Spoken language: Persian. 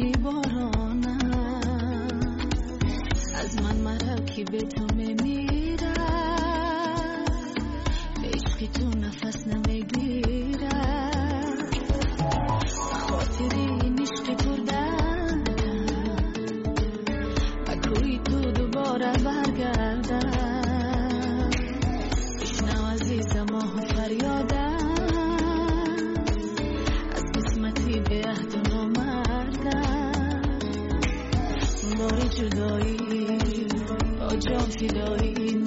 میری بارانم، از من مرکی به تو میمیرم، عشقی تو نفس نمیگیرم، خاطری این عشقی بردم و کوی تو دوباره برگردم، بشنو عزیزم آه فریادم، از قسمتی به عهد و نامردم، باری جدایی با جان فدایی